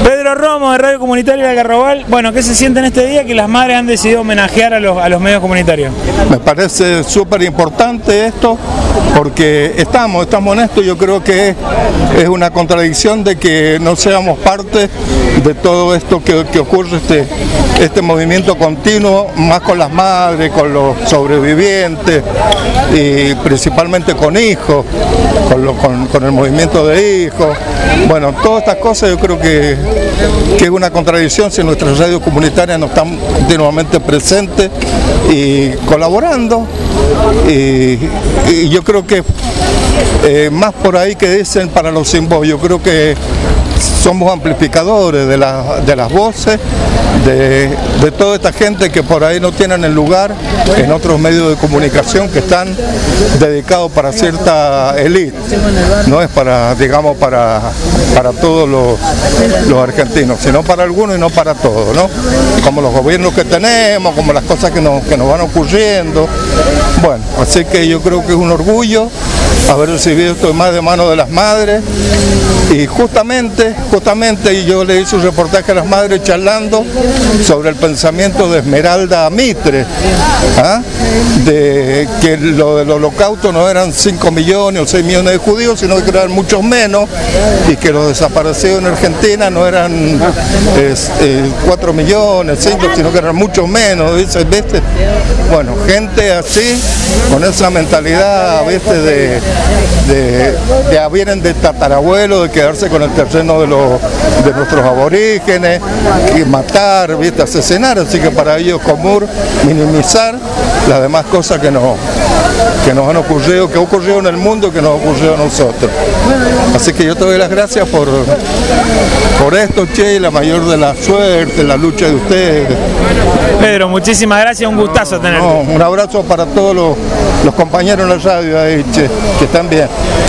Pedro Romo, de Radio Comunitaria de Algarrobal. Bueno, ¿qué se siente en este día que las madres han decidido homenajear a los medios comunitarios? Me parece súper importante esto, porque estamos en esto. Yo creo que es una contradicción de que no seamos parte de todo esto que ocurre, este movimiento continuo, más con las madres, con los sobrevivientes y principalmente con hijos, con el movimiento de hijos. Bueno, todas estas cosas yo creo que es una contradicción si nuestras radios comunitarias no están continuamente presentes y colaborando, y yo creo que más por ahí que dicen para los sin voz. Yo creo que somos amplificadores de las voces de toda esta gente que por ahí no tienen el lugar en otros medios de comunicación que están dedicados para cierta élite. No es para, digamos, para todos los argentinos, sino para algunos y no para todos, ¿no? Como los gobiernos que tenemos, como las cosas que nos van ocurriendo. Bueno, así que yo creo que es un orgullo haber recibido esto más de manos de las madres, y justamente yo le hice un reportaje a las madres charlando sobre el pensamiento de Esmeralda Mitre, de que lo del holocausto no eran 5 millones o 6 millones de judíos, sino que eran muchos menos, y que los desaparecidos en Argentina no eran 4 millones, 5, sino que eran muchos menos, ¿viste? Bueno, gente así, con esa mentalidad, ¿viste? Vienen de tatarabuelos, de quedarse con el terreno de nuestros aborígenes, y matar, ¿viste? Asesinar, así que para ellos es común minimizar las demás cosas que nos han ocurrido, que ha ocurrido en el mundo y que nos ha ocurrido a nosotros. Así que yo te doy las gracias por esto, che, y la mayor de la suerte, la lucha de ustedes. Pedro, muchísimas gracias, un gustazo tenerte. Un abrazo para todos los compañeros en la radio ahí, che, que están bien.